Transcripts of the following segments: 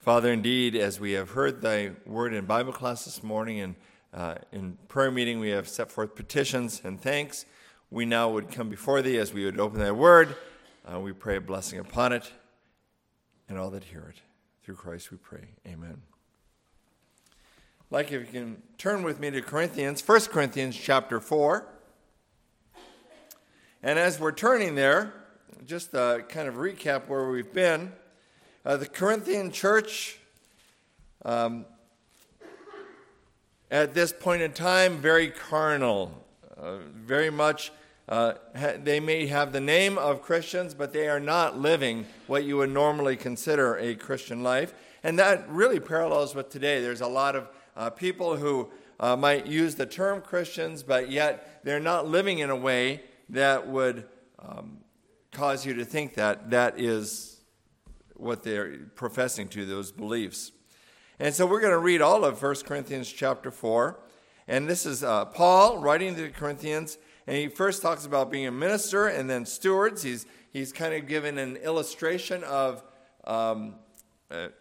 Father, indeed, as we have heard thy word in Bible class this morning and in prayer meeting, we have set forth petitions and thanks. We now would come before thee as we would open thy word. We pray a blessing upon it and all that hear it. Through Christ we pray. Amen. Like if you can turn with me to Corinthians, 1 Corinthians chapter 4. And as we're turning there, just kind of recap where we've been. The Corinthian church, at this point in time, very carnal, very much, they may have the name of Christians, but they are not living what you would normally consider a Christian life. And that really parallels with today. There's a lot of people who might use the term Christians, but yet they're not living in a way that would cause you to think that that is what they're professing to, those beliefs. And so we're going to read all of 1 Corinthians chapter 4. And this is Paul writing to the Corinthians. And he first talks about being a minister and then stewards. He's kind of given an illustration of a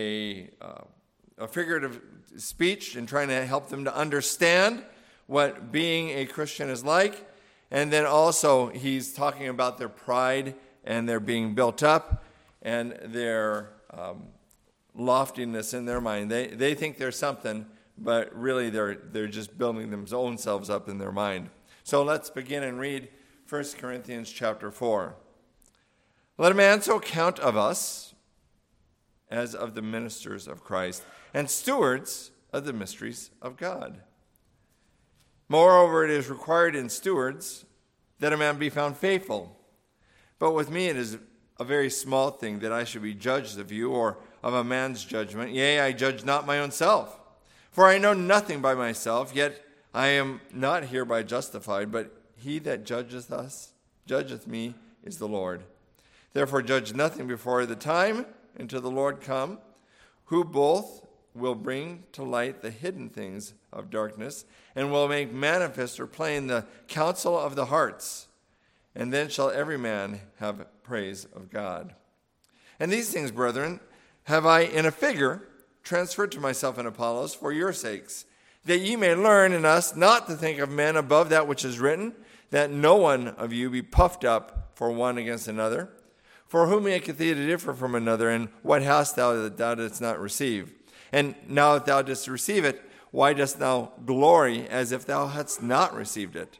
figurative speech and trying to help them to understand what being a Christian is like. And then also he's talking about their pride and their being built up and their loftiness in their mind. They think they're something, but really they're just building themselves up in their mind. So let's begin and read 1 Corinthians chapter 4. Let a man so count of us as of the ministers of Christ and stewards of the mysteries of God. Moreover, it is required in stewards that a man be found faithful. But with me it is a very small thing that I should be judged of you or of a man's judgment. Yea, I judge not my own self. For I know nothing by myself, yet I am not hereby justified, but he that judgeth me, is the Lord. Therefore judge nothing before the time until the Lord come, who both will bring to light the hidden things of darkness, and will make manifest or plain the counsel of the hearts. And then shall every man have praise of God. And these things, brethren, have I in a figure transferred to myself and Apollos for your sakes, that ye may learn in us not to think of men above that which is written, that no one of you be puffed up for one against another. For who maketh thee to differ from another, and what hast thou that thou didst not receive? And now that thou didst receive it, why dost thou glory as if thou hadst not received it?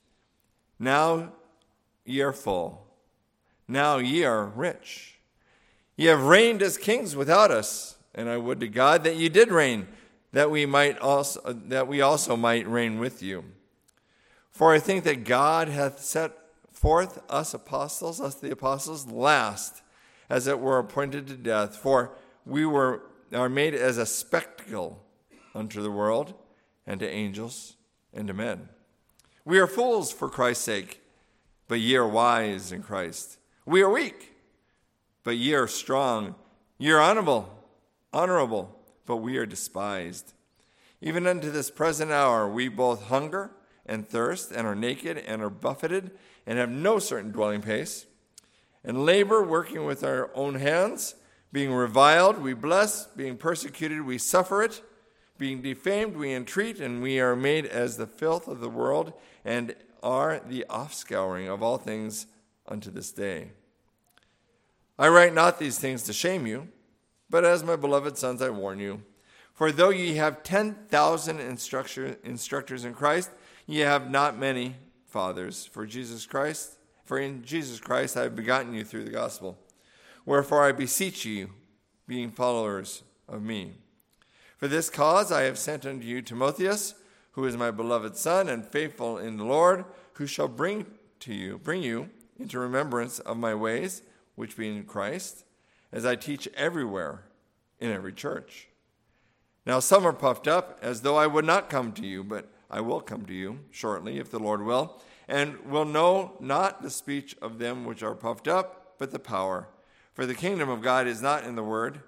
Now ye are full. Now ye are rich. Ye have reigned as kings without us, and I would to God that ye did reign, that we also might reign with you. For I think that God hath set forth us the apostles, last, as it were appointed to death. For we are made as a spectacle unto the world, and to angels, and to men. We are fools for Christ's sake, but ye are wise in Christ. We are weak, but ye are strong. Ye are honorable, but we are despised. Even unto this present hour we both hunger and thirst, and are naked, and are buffeted, and have no certain dwelling place, and labor, working with our own hands. Being reviled, we bless. Being persecuted, we suffer it. Being defamed, we entreat, and we are made as the filth of the world, and are the offscouring of all things unto this day. I write not these things to shame you, but as my beloved sons I warn you. For though ye have 10,000 instructors in Christ, ye have not many fathers. For in Jesus Christ I have begotten you through the gospel. Wherefore I beseech you, being followers of me. For this cause I have sent unto you Timotheus, who is my beloved son and faithful in the Lord, who shall bring you into remembrance of my ways, which be in Christ, as I teach everywhere in every church. Now some are puffed up, as though I would not come to you, but I will come to you shortly, if the Lord will, and will know not the speech of them which are puffed up, but the power. For the kingdom of God is not in word,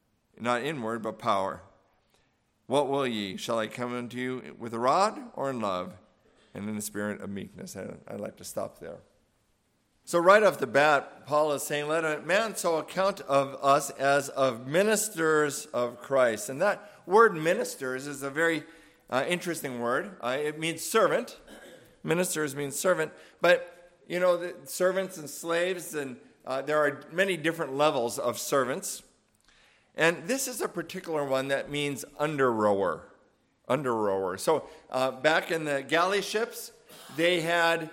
but power. What will ye? Shall I come unto you with a rod, or in love, and in the spirit of meekness? I'd like to stop there. So right off the bat, Paul is saying, let a man so account of us as of ministers of Christ. And that word ministers is a very interesting word. It means servant. Ministers means servant. But, the servants and slaves, and there are many different levels of servants. And this is a particular one that means under-rower. Under-rower. So back in the galley ships, they had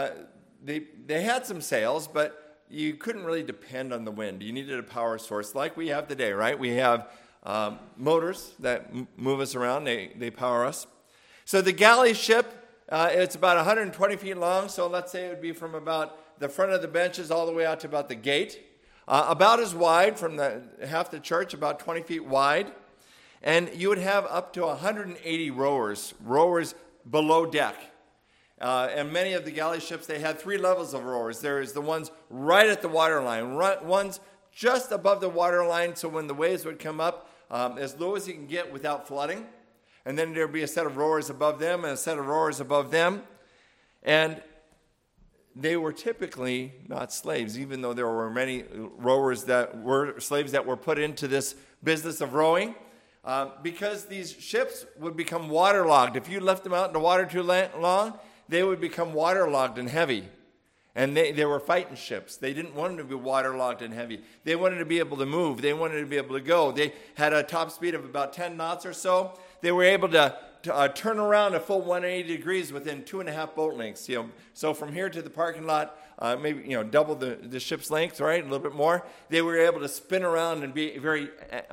some sails, but you couldn't really depend on the wind. You needed a power source like we have today, right? We have motors that move us around. They power us. So the galley ship, it's about 120 feet long, so let's say it would be from about the front of the benches all the way out to about the gate. About as wide from half the church, about 20 feet wide. And you would have up to 180 rowers below deck. And many of the galley ships, they had 3 levels of rowers. There's the ones right at the waterline, ones just above the waterline, so when the waves would come up, as low as you can get without flooding. And then there'd be a set of rowers above them and a set of rowers above them. And they were typically not slaves, even though there were many rowers that were slaves that were put into this business of rowing. Because these ships would become waterlogged. If you left them out in the water too long, they would become waterlogged and heavy. And they were fighting ships. They didn't want them to be waterlogged and heavy. They wanted to be able to move. They wanted to be able to go. They had a top speed of about 10 knots or so. They were able to turn around a full 180 degrees within 2.5 boat lengths. So from here to the parking lot, maybe double the ship's length, right? A little bit more. They were able to spin around and be very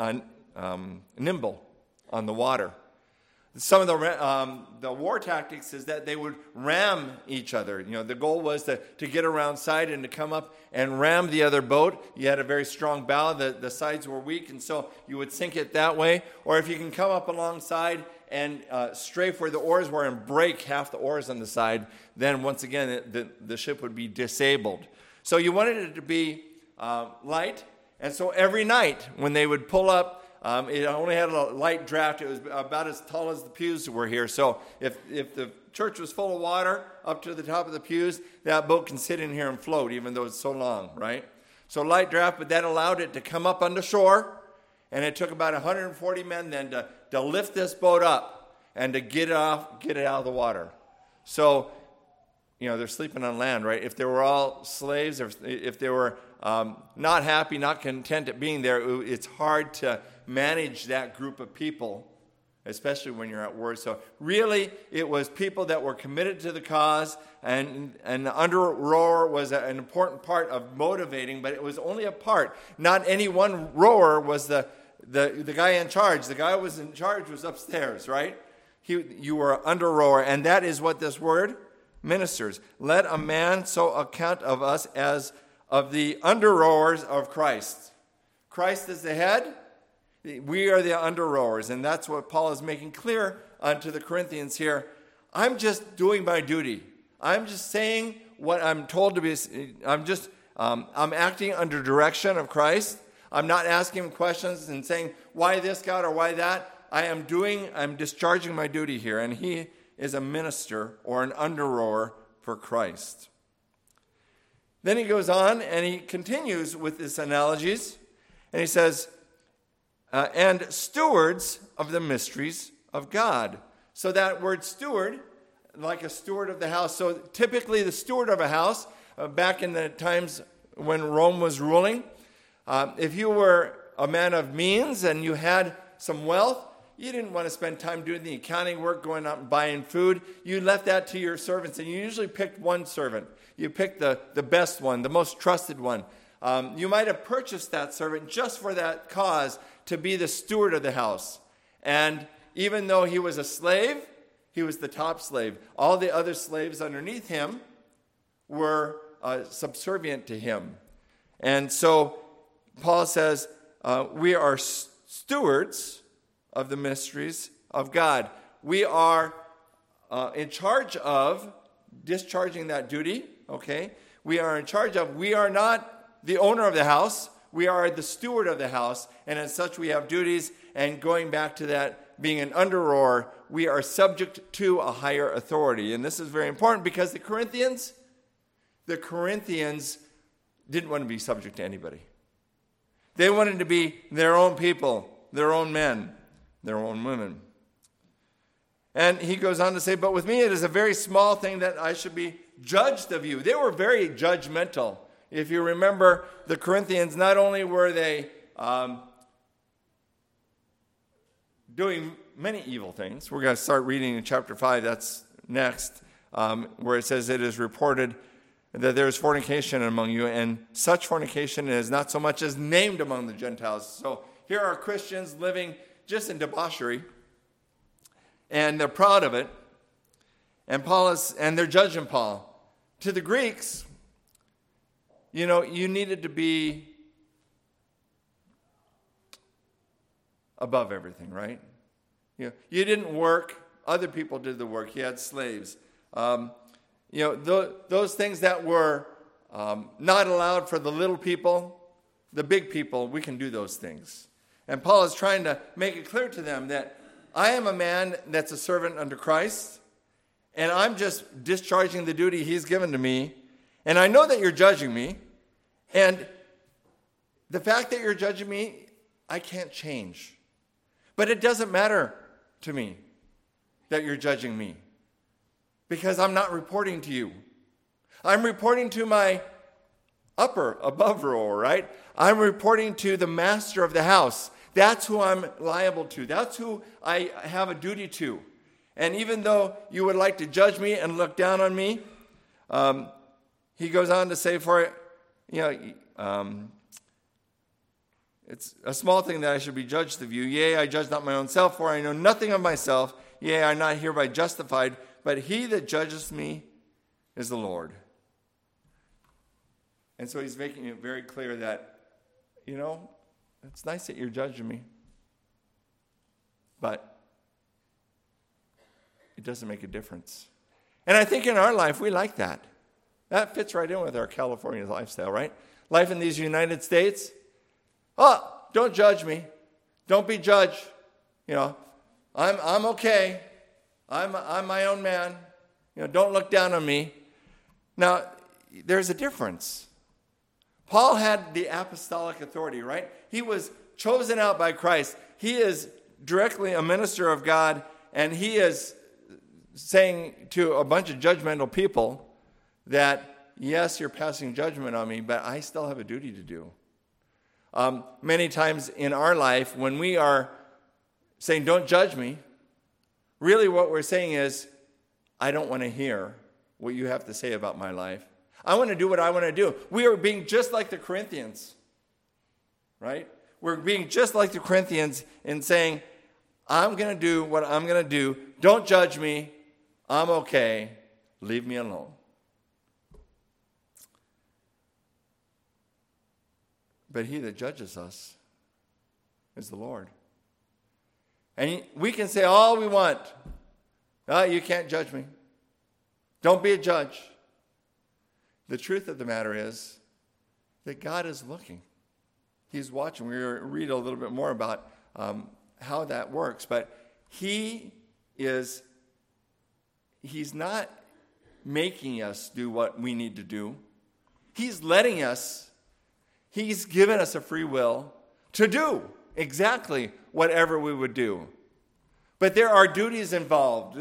nimble on the water. Some of the war tactics is that they would ram each other. The goal was to get around side and to come up and ram the other boat. You had a very strong bow. The sides were weak, and so you would sink it that way. Or if you can come up alongside and strafe where the oars were and break half the oars on the side, then once again the ship would be disabled. So you wanted it to be light, and so every night when they would pull up, it only had a light draft. It was about as tall as the pews were here. So if the church was full of water up to the top of the pews, that boat can sit in here and float, even though it's so long, right? So light draft, but that allowed it to come up on the shore, and it took about 140 men then to lift this boat up and to get it out of the water. So, they're sleeping on land, right? If they were all slaves, if they were not happy, not content at being there, it's hard to manage that group of people, especially when you're at war. So really, it was people that were committed to the cause, and the under-rower was an important part of motivating, but it was only a part. Not any one rower was the guy in charge. The guy who was in charge was upstairs, right? You were an under-rower, and that is what this word ministers. Let a man so account of us as of the under-rowers of Christ. Christ is the head. We are the under-rowers, and that's what Paul is making clear to the Corinthians here. I'm just doing my duty. I'm just saying what I'm told to be. I'm acting under direction of Christ. I'm not asking him questions and saying, why this, God, or why that? I'm discharging my duty here, and he is a minister or an under-rower for Christ. Then he goes on, and he continues with his analogies, and he says, and stewards of the mysteries of God. So that word steward, like a steward of the house. So typically the steward of a house, back in the times when Rome was ruling, if you were a man of means and you had some wealth, you didn't want to spend time doing the accounting work, going out and buying food. You left that to your servants, and you usually picked one servant. You picked the best one, the most trusted one. You might have purchased that servant just for that cause, to be the steward of the house. And even though he was a slave, he was the top slave. All the other slaves underneath him were subservient to him. And so Paul says, we are stewards of the mysteries of God. We are in charge of discharging that duty, okay? We are not the owner of the house. We are the steward of the house, and as such we have duties. And going back to that, being an under-rower, we are subject to a higher authority. And this is very important because the Corinthians, the Corinthians didn't want to be subject to anybody. They wanted to be their own people, their own men, their own women. And he goes on to say, but with me it is a very small thing that I should be judged of you. They were very judgmental. If you remember, the Corinthians, not only were they doing many evil things. We're going to start reading in chapter 5, that's next, where it says, it is reported that there is fornication among you, and such fornication is not so much as named among the Gentiles. So here are Christians living just in debauchery, and they're proud of it. And they're judging Paul. To the Greeks, you needed to be above everything, right? You didn't work. Other people did the work. You had slaves. Those things that were not allowed for the little people, the big people, we can do those things. And Paul is trying to make it clear to them that I am a man that's a servant under Christ, and I'm just discharging the duty he's given to me, and I know that you're judging me, and the fact that you're judging me, I can't change. But it doesn't matter to me that you're judging me, because I'm not reporting to you. I'm reporting to my above role, right? I'm reporting to the master of the house. That's who I'm liable to. That's who I have a duty to. And even though you would like to judge me and look down on me, he goes on to say, it's a small thing that I should be judged of you. Yea, I judge not my own self, for I know nothing of myself. Yea, I am not hereby justified, but he that judges me is the Lord. And so he's making it very clear that, it's nice that you're judging me, but it doesn't make a difference. And I think in our life, we like that. That fits right in with our California lifestyle, right? Life in these United States. Oh, don't judge me. Don't be judged. I'm okay. I'm my own man. Don't look down on me. Now, there's a difference. Paul had the apostolic authority, right? He was chosen out by Christ. He is directly a minister of God, and he is saying to a bunch of judgmental people that, yes, you're passing judgment on me, but I still have a duty to do. Many times in our life, when we are saying, don't judge me, really what we're saying is, I don't want to hear what you have to say about my life. I want to do what I want to do. We are being just like the Corinthians, right? We're being just like the Corinthians in saying, I'm going to do what I'm going to do. Don't judge me. I'm okay. Leave me alone. But he that judges us is the Lord. And we can say all we want. Oh, you can't judge me. Don't be a judge. The truth of the matter is that God is looking. He's watching. We're going to read a little bit more about how that works. But he's not making us do what we need to do. He's letting us. He's given us a free will to do exactly whatever we would do. But there are duties involved.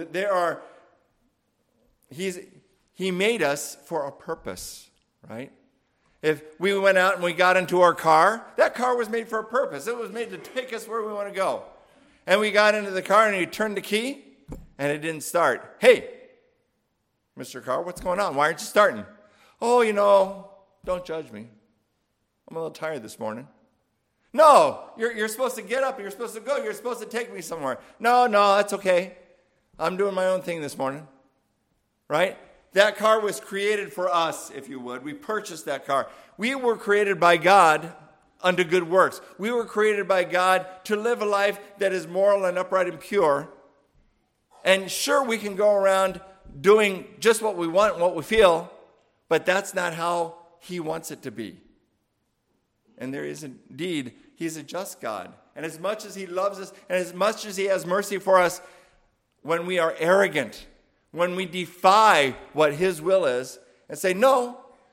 He made us for a purpose, right? If we went out and we got into our car, that car was made for a purpose. It was made to take us where we want to go. And we got into the car and he turned the key and it didn't start. Hey, Mr. Car, what's going on? Why aren't you starting? Oh, don't judge me. I'm a little tired this morning. No, you're supposed to get up. You're supposed to go. You're supposed to take me somewhere. No, that's okay. I'm doing my own thing this morning. Right? That car was created for us, if you would. We purchased that car. We were created by God unto good works. We were created by God to live a life that is moral and upright and pure. And sure, we can go around doing just what we want and what we feel, but that's not how he wants it to be. And there is indeed, he's a just God. And as much as he loves us, and as much as he has mercy for us, when we are arrogant, when we defy what his will is, and say, no,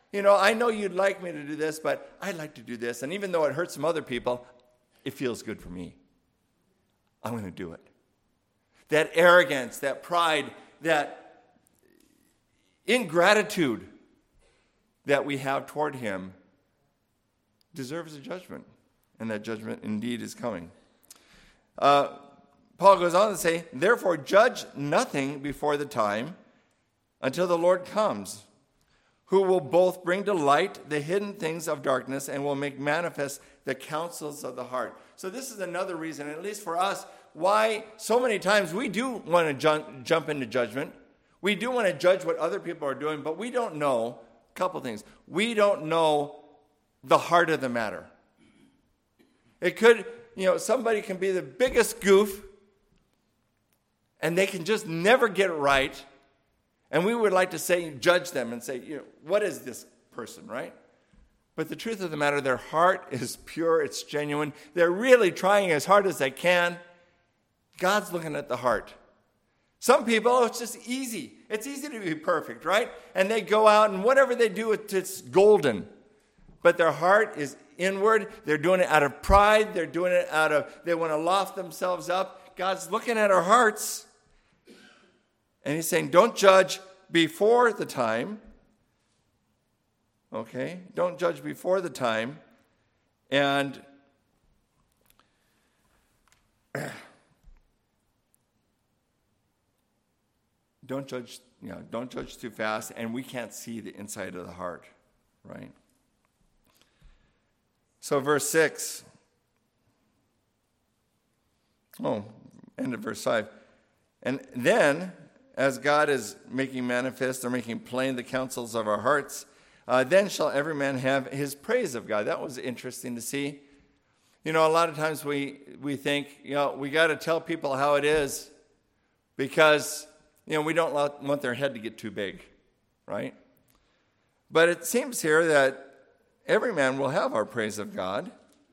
I know you'd like me to do this, but I'd like to do this. And even though it hurts some other people, it feels good for me. I'm going to do it. That arrogance, that pride, that ingratitude that we have toward him deserves a judgment. And that judgment indeed is coming. Paul goes on to say, therefore judge nothing before the time until the Lord comes, who will both bring to light the hidden things of darkness and will make manifest the counsels of the heart. So this is another reason, at least for us, why so many times we do want to jump into judgment. We do want to judge what other people are doing, but we don't know a couple things. We don't know the heart of the matter. It could, somebody can be the biggest goof, and they can just never get it right. And we would like to say, judge them and say, what is this person, right? But the truth of the matter, their heart is pure, it's genuine. They're really trying as hard as they can. God's looking at the heart. Some people, it's just easy. It's easy to be perfect, right? And they go out and whatever they do, it's golden. But their heart is inward. They're doing it out of pride. They're doing it they want to loft themselves up. God's looking at our hearts. And he's saying, don't judge before the time. Okay? Don't judge before the time. And don't judge too fast. And we can't see the inside of the heart, right? So verse 6. End of verse 5. And then, as God is making manifest or making plain the counsels of our hearts, then shall every man have his praise of God. That was interesting to see. A lot of times we think, we got to tell people how it is because, we don't want their head to get too big, right? But it seems here that every man will have our praise of God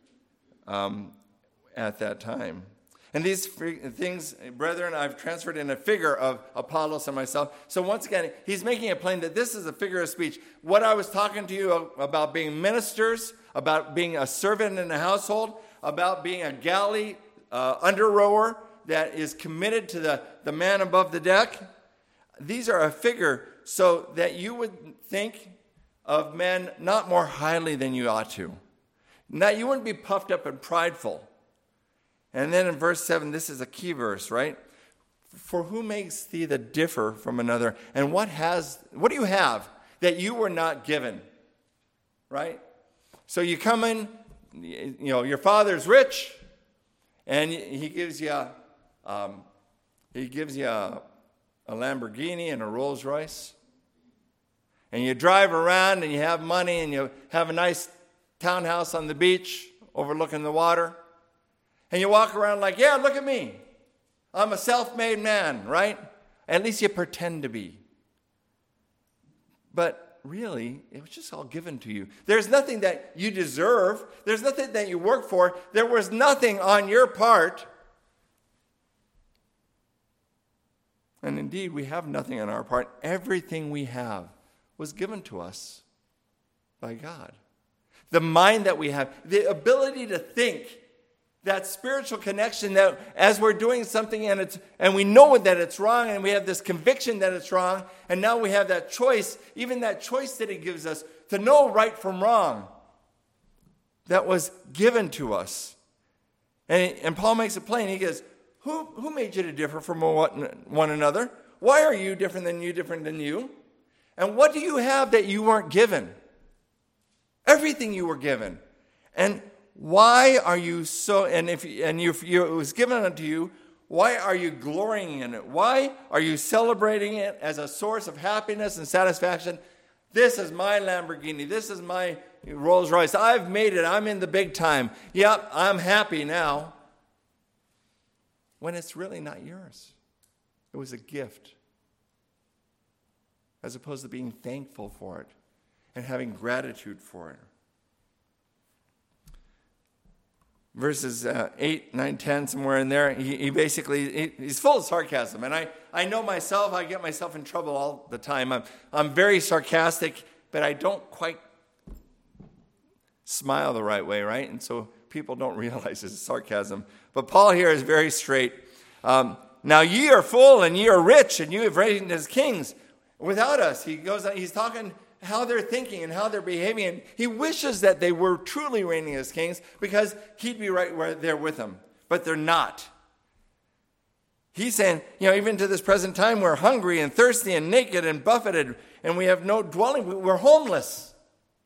at that time. And these things, brethren, I've transferred in a figure of Apollos and myself. So once again, he's making it plain that this is a figure of speech. What I was talking to you about being ministers, about being a servant in the household, about being a galley under rower that is committed to the man above the deck, these are a figure so that you would think of men not more highly than you ought to. Now, you wouldn't be puffed up and prideful. And then in verse 7, this is a key verse, right? For who makes thee to differ from another? And what do you have that you were not given? Right? So you come in, your father's rich, and he gives you a Lamborghini and a Rolls Royce. And you drive around and you have money and you have a nice townhouse on the beach overlooking the water. And you walk around like, yeah, look at me. I'm a self-made man, right? At least you pretend to be. But really, it was just all given to you. There's nothing that you deserve. There's nothing that you work for. There was nothing on your part. And indeed, we have nothing on our part. Everything we have was given to us by God. The mind that we have, the ability to think, that spiritual connection that as we're doing something and we know that it's wrong and we have this conviction that it's wrong, and now we have that choice, even that choice that he gives us to know right from wrong, that was given to us. And Paul makes it plain. He goes, who made you to differ from one another? Why are you different than you? And what do you have that you weren't given? Everything you were given. And why are you so, and if it was given unto you, why are you glorying in it? Why are you celebrating it as a source of happiness and satisfaction? This is my Lamborghini. This is my Rolls Royce. I've made it. I'm in the big time. Yep, I'm happy now. When it's really not yours. It was a gift. As opposed to being thankful for it and having gratitude for it. Verses 8, 9, 10, somewhere in there, he's full of sarcasm. And I know myself, I get myself in trouble all the time. I'm very sarcastic but I don't quite smile the right way, right? And so people don't realize it's sarcasm. But Paul here is very straight. Now ye are full, and ye are rich, and you have reigned as kings without us. He goes on, he's talking how they're thinking and how they're behaving. And he wishes that they were truly reigning as kings because he'd be right there with them. But they're not. He's saying, even to this present time, we're hungry and thirsty and naked and buffeted, and we have no dwelling. We're homeless.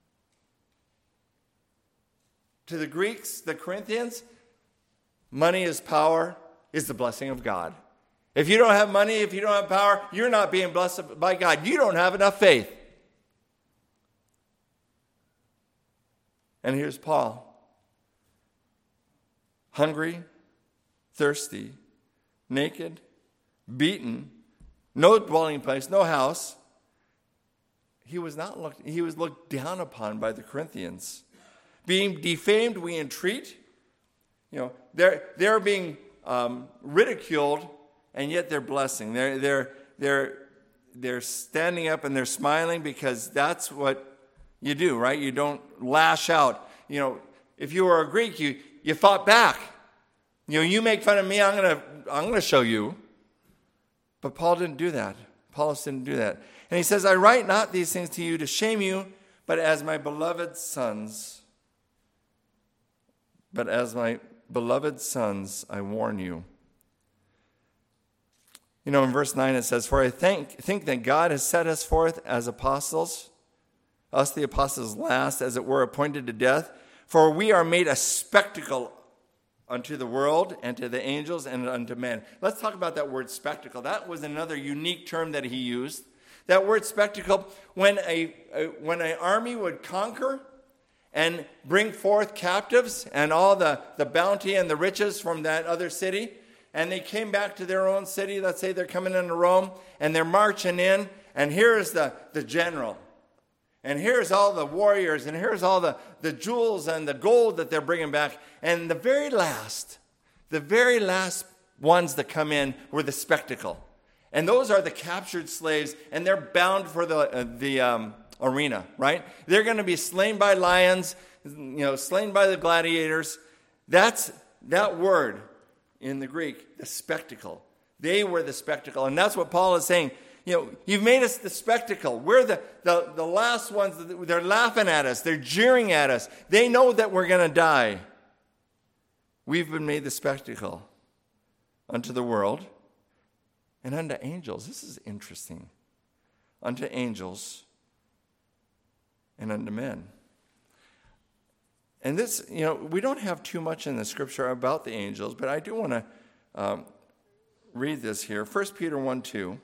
To the Greeks, the Corinthians, money is power, is the blessing of God. If you don't have money, if you don't have power, you're not being blessed by God. You don't have enough faith. And here's Paul. Hungry, thirsty, naked, beaten, no dwelling place, no house. He was looked down upon by the Corinthians. Being defamed, we entreat. They're being ridiculed, and yet they're blessing. They're standing up and they're smiling because that's what you do, right? You don't lash out. If you were a Greek, you fought back. You make fun of me, I'm gonna show you. But Paul didn't do that. Apollos didn't do that. And he says, I write not these things to you to shame you, but as my beloved sons. But as my beloved sons, I warn you. In verse 9 it says, for I think that God has set us forth as apostles, us the apostles last, as it were, appointed to death, for we are made a spectacle unto the world and to the angels and unto men. Let's talk about that word spectacle. That was another unique term that he used. That word spectacle, when an army would conquer and bring forth captives and all the bounty and the riches from that other city, and they came back to their own city. Let's say they're coming into Rome, and they're marching in, and here's the general. And here's all the warriors, and here's all the jewels and the gold that they're bringing back. And the very last ones that come in were the spectacle. And those are the captured slaves, and they're bound for the arena, right? They're going to be slain by lions, slain by the gladiators. That's that word in the Greek, the spectacle. They were the spectacle. And that's what Paul is saying. You've made us the spectacle. We're the last ones. They're laughing at us. They're jeering at us. They know that we're going to die. We've been made the spectacle unto the world and unto angels. This is interesting. Unto angels and unto men. And this, we don't have too much in the scripture about the angels, but I do want to read this here. 1 Peter 1:2.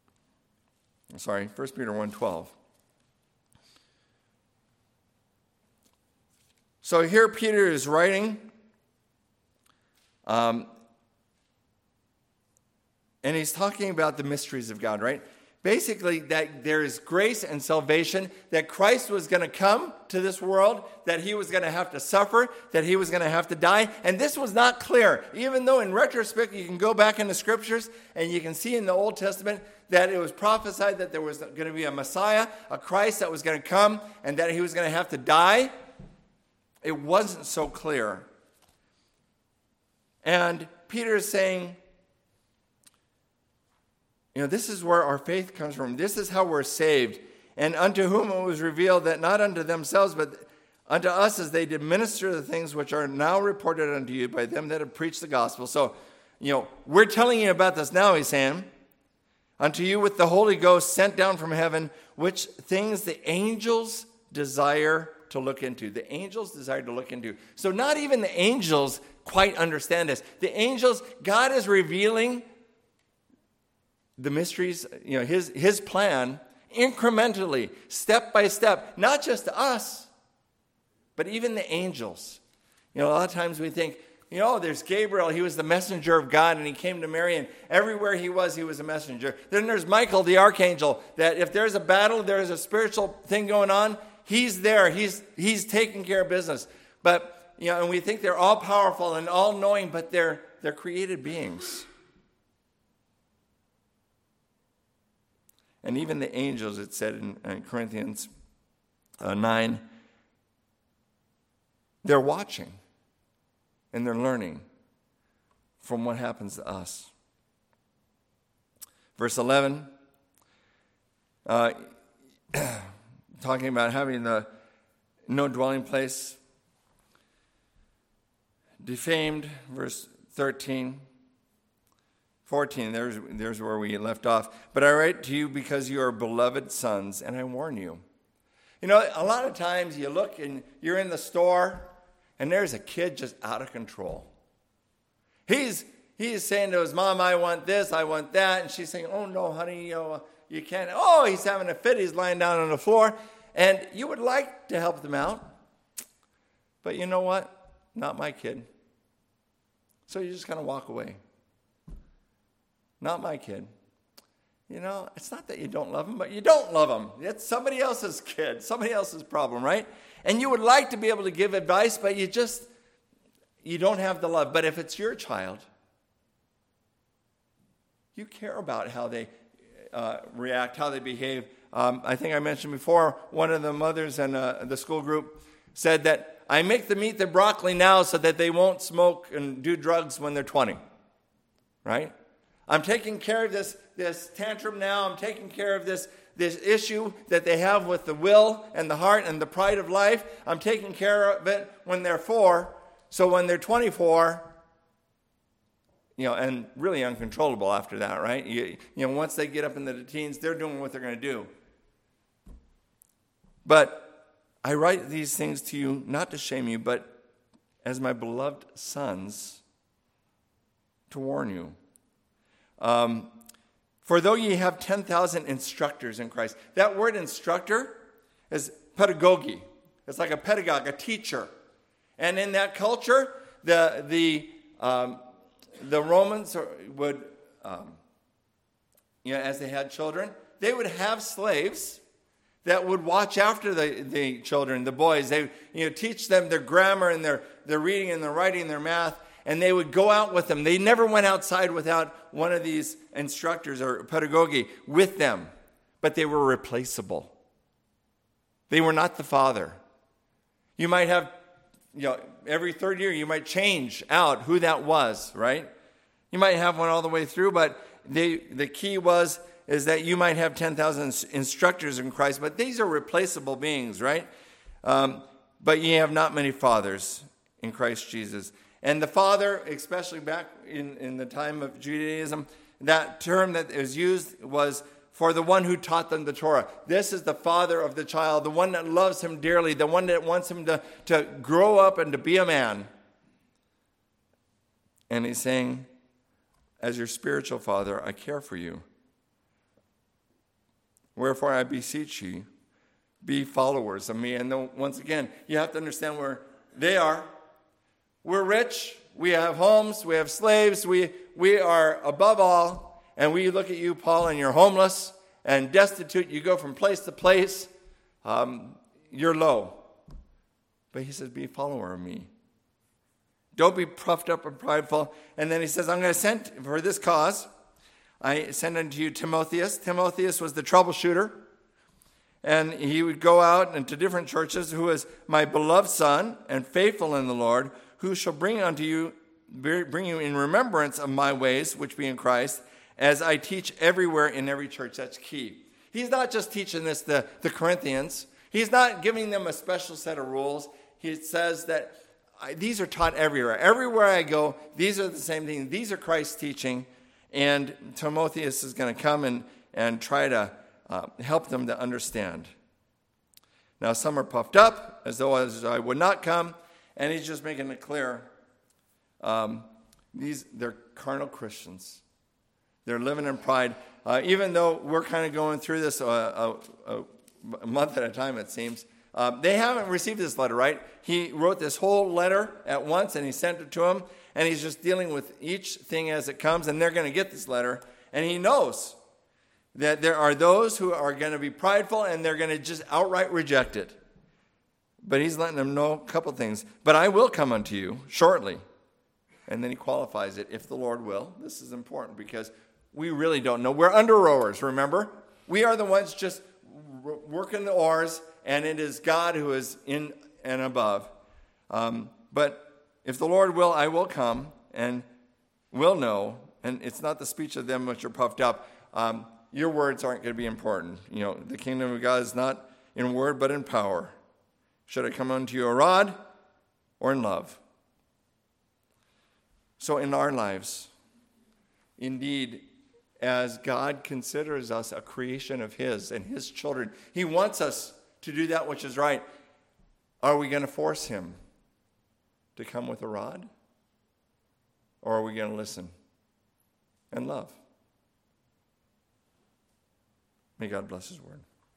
1 Peter 1:12. So here Peter is writing, and he's talking about the mysteries of God, right? Basically, that there is grace and salvation, that Christ was going to come to this world, that he was going to have to suffer, that he was going to have to die. And this was not clear, even though in retrospect you can go back in the scriptures and you can see in the Old Testament that it was prophesied that there was going to be a Messiah, a Christ that was going to come, and that he was going to have to die. It wasn't so clear. And Peter is saying, this is where our faith comes from. This is how we're saved. And unto whom it was revealed that not unto themselves, but unto us as they did minister the things which are now reported unto you by them that have preached the gospel. So, we're telling you about this now, he's saying. Unto you with the Holy Ghost sent down from heaven, which things the angels desire to look into. The angels desire to look into. So not even the angels quite understand this. The angels, God is revealing the mysteries, his plan incrementally, step by step, not just to us, but even the angels. A lot of times we think, there's Gabriel, he was the messenger of God, and he came to Mary, and everywhere he was a messenger. Then there's Michael, the archangel, that if there's a battle, there's a spiritual thing going on, he's there, he's taking care of business. But, and we think they're all powerful and all knowing, but they're created beings. And even the angels, it said in Corinthians, 9, they're watching and they're learning from what happens to us. Verse 11, talking about having no dwelling place. Defamed, verse 13. 14, there's where we left off. But I write to you because you are beloved sons, and I warn you. You know, a lot of times you look and you're in the store, and there's a kid just out of control. He's saying to his mom, I want this, I want that. And she's saying, oh, no, honey, you can't. Oh, he's having a fit. He's lying down on the floor. And you would like to help them out. But you know what? Not my kid. So you just kind of walk away. Not my kid. You know, it's not that you don't love him, but you don't love him. It's somebody else's kid, somebody else's problem, right? And you would like to be able to give advice, but you don't have the love. But if it's your child, you care about how they react, how they behave. I think I mentioned before, one of the mothers in the school group said that I make them eat the broccoli now so that they won't smoke and do drugs when they're 20, right? I'm taking care of this tantrum now. I'm taking care of this issue that they have with the will and the heart and the pride of life. I'm taking care of it when they're 4. So when they're 24, and really uncontrollable after that, right? Once they get up into the teens, they're doing what they're going to do. But I write these things to you not to shame you, but as my beloved sons, to warn you. For though ye have 10,000 instructors in Christ. That word instructor is pedagogy. It's like a pedagogue, a teacher. And in that culture, the Romans would, as they had children, they would have slaves that would watch after the children, the boys. They teach them their grammar and their reading and their writing, their math. And they would go out with them. They never went outside without one of these instructors or pedagogy with them. But they were replaceable. They were not the father. You might have, every third year you might change out who that was, right? You might have one all the way through, but the key is that you might have 10,000 instructors in Christ, but these are replaceable beings, right? But ye have not many fathers in Christ Jesus. And the father, especially back in the time of Judaism, that term that was used was for the one who taught them the Torah. This is the father of the child, the one that loves him dearly, the one that wants him to grow up and to be a man. And he's saying, as your spiritual father, I care for you. Wherefore I beseech you, be followers of me. And once again, you have to understand where they are. We're rich, we have homes, we have slaves, we are above all, and we look at you, Paul, and you're homeless and destitute. You go from place to place. You're low. But he says, be a follower of me. Don't be puffed up and prideful. And then he says, I'm going to send for this cause. I send unto you Timotheus. Timotheus was the troubleshooter. And he would go out into different churches, who is my beloved son and faithful in the Lord, who shall bring you in remembrance of my ways, which be in Christ, as I teach everywhere in every church. That's key. He's not just teaching this the Corinthians. He's not giving them a special set of rules. He says that these are taught everywhere. Everywhere I go, these are the same thing. These are Christ's teaching. And Timotheus is going to come and try to help them to understand. Now, some are puffed up, as though I would not come. And he's just making it clear. They're carnal Christians. They're living in pride. Even though we're kind of going through this a month at a time, it seems. They haven't received this letter, right? He wrote this whole letter at once, and he sent it to them. And he's just dealing with each thing as it comes. And they're going to get this letter. And he knows that there are those who are going to be prideful, and they're going to just outright reject it. But he's letting them know a couple things. But I will come unto you shortly. And then he qualifies it, if the Lord will. This is important because we really don't know. We're under rowers, remember? We are the ones just working the oars and it is God who is in and above. But if the Lord will, I will come and will know, and it's not the speech of them which are puffed up. Your words aren't going to be important. The kingdom of God is not in word, but in power. Should I come unto you a rod or in love? So in our lives, indeed, as God considers us a creation of his and his children, he wants us to do that which is right. Are we going to force him to come with a rod? Or are we going to listen and love? May God bless his word.